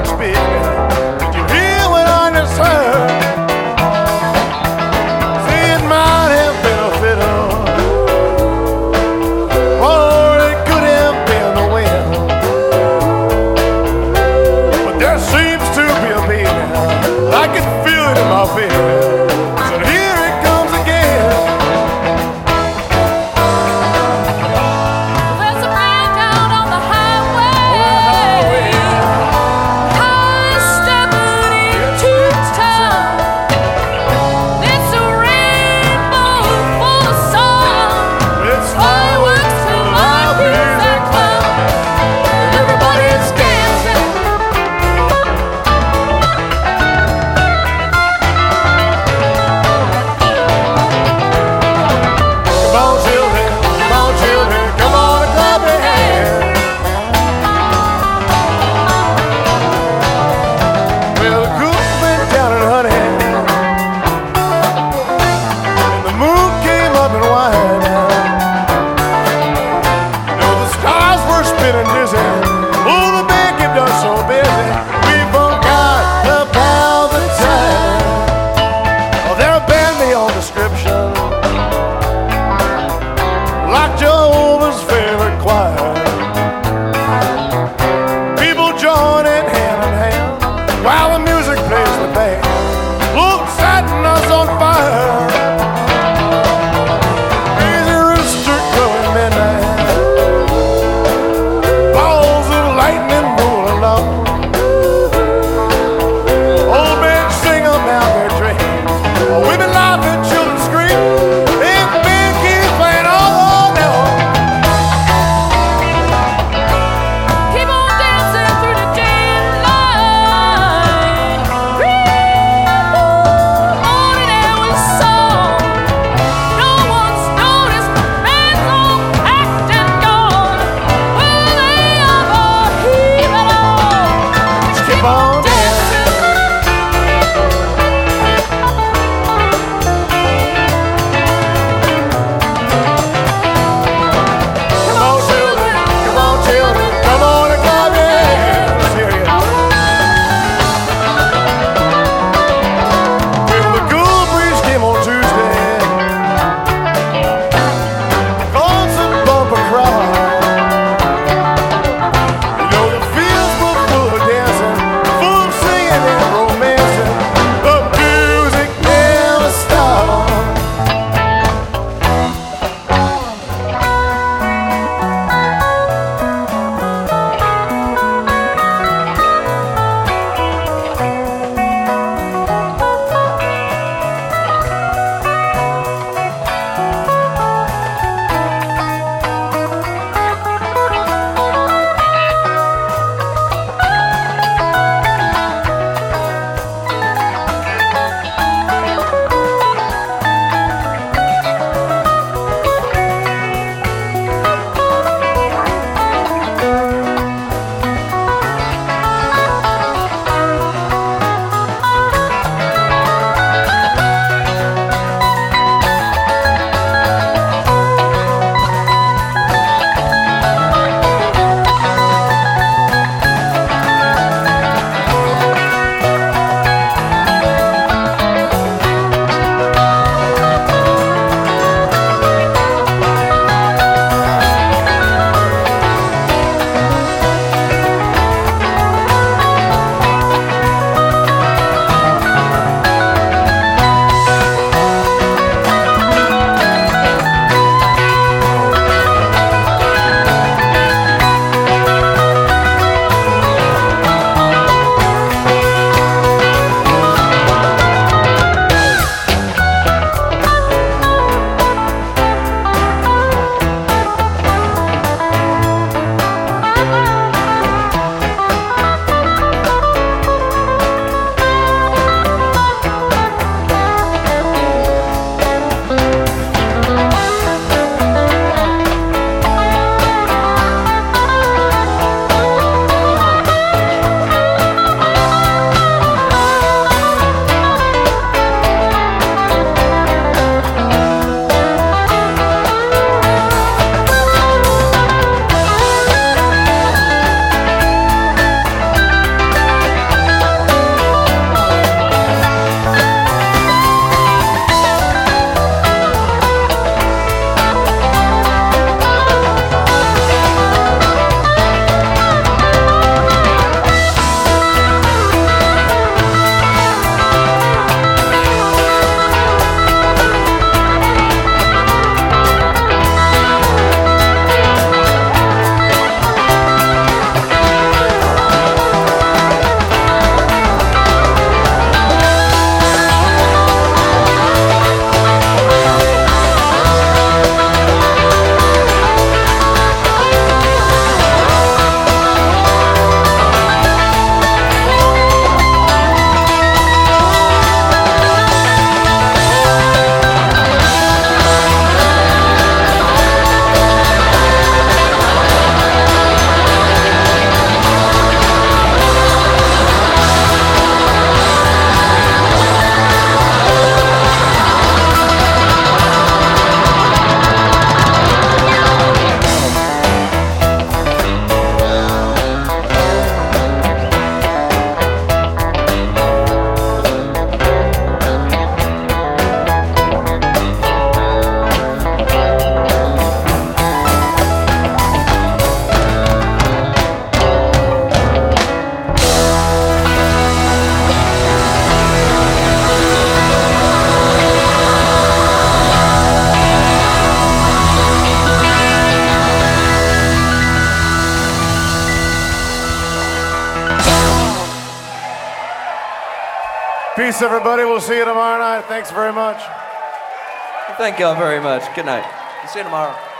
heart speak. Did you hear what I just heard? See, it might have been a fiddle, or it could have been the wind. But there seems to be a beat. I can feel it in my feet. So here it comes again. There's a breakdown on the highway. I stepping into town. It's a rainbow full of song. It's Fireworks till my music come. Everybody's dancing. Come on, children, come on and clap your hands. Well, the cook went down and honey, and the moon came up and whined. You know, the stars were spinning dizzy. Oh, the band kept us so busy. We forgot about the time. Oh, they'll ban me on description, like Jehovah's favorite choir. People joining hand in hand while the music plays the band. Look, setting us on fire. Crazy rooster crowing midnight. Balls of lightning roll along. Old men sing about their dreams. Women laugh and children scream. Big band keeps playing all night. Keep on dancing through the dim light. Peace, everybody. We'll see you tomorrow night. Thanks very much. Thank y'all very much. Good night. See you tomorrow.